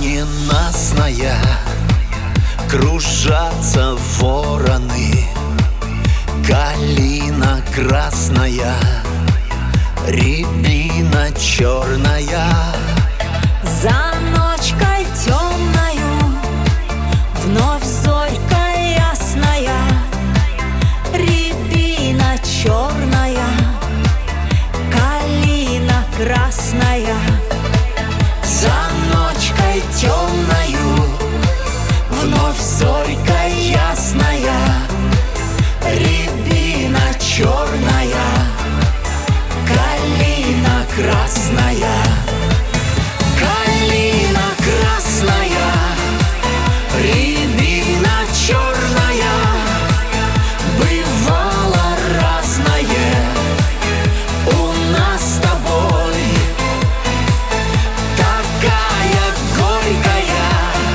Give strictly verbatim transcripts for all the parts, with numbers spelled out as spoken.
ненастная, кружатся вороны. Калина красная, рябина черная. За ночкой темною вновь зорька ясная, рябина черная, калина красная. За ночкой темною вновь зорька ясная, рябина черная, калина красная. Калина красная, рябина черная. Бывало разное у нас с тобой. Такая горькая,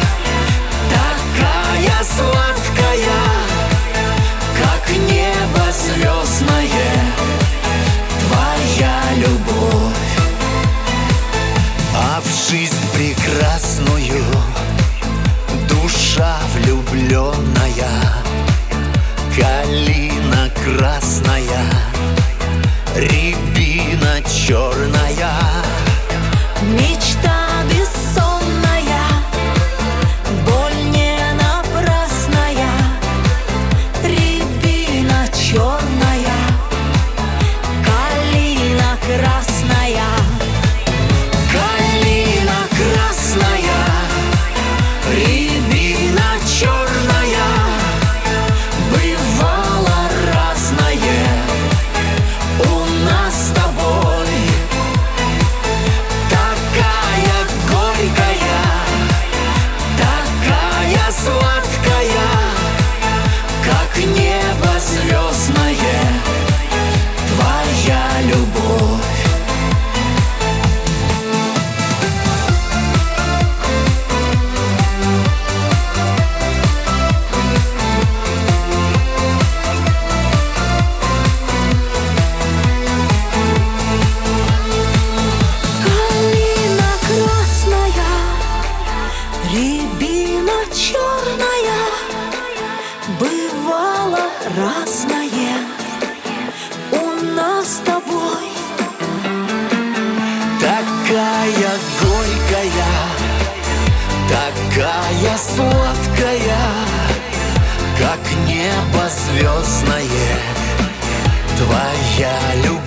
такая сладкая, как небо звездное, твоя любовь. А в жизнь прекрасную душа влюбленная, калина красная, рябина черная. Мечта бессонная, боль не напрасная, рябина черная, калина красная. Калина красная, рябина черная. Бывало разное у нас с тобой. Такая горькая, такая сладкая, как небо звездное, твоя любовь. Рябина черная, бывало разное у нас с тобой. Такая горькая, такая сладкая, как небо звездное, твоя любовь.